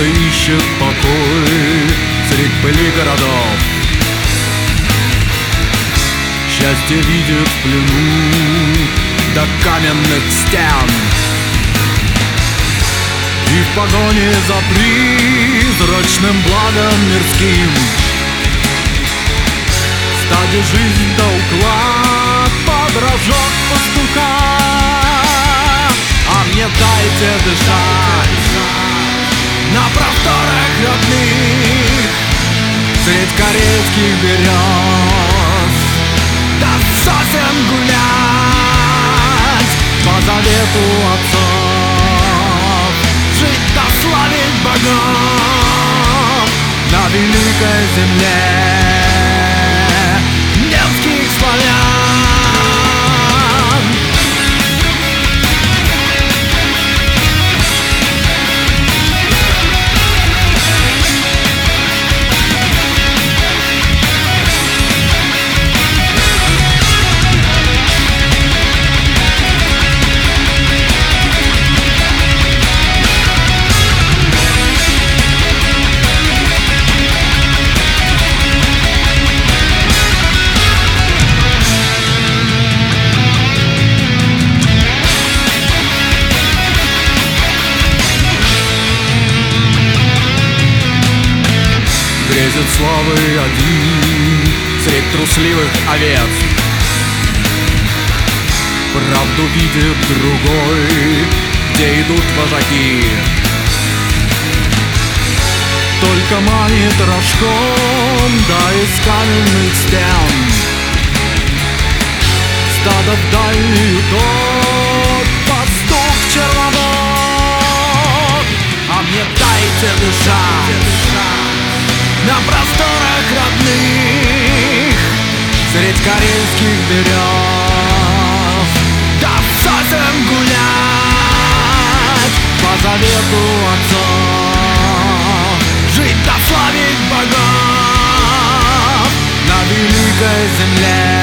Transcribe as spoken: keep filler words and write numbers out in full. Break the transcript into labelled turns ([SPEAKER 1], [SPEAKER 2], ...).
[SPEAKER 1] ищет покой средь пыли городов. Счастье видит в плену до каменных стен, и в погоне за призрачным благом мирским стадия жизнь да уклад под рожок пастуха. А мне дайте дышать на просторах родных средь карельских берез, да сосен гулять по завету отцов, жить да славить богов на великой земле немских славян. Грезит славы один средь трусливых овец, правду видит другой, где идут вожаки. Только манит рожком, да из каменных стен стадо в дальнюю тот пастух чернобог. А мне дайте дышать на просторах родных средь карельских берез, да сосен гулять по завету отцов, жить да славить богов на великой земле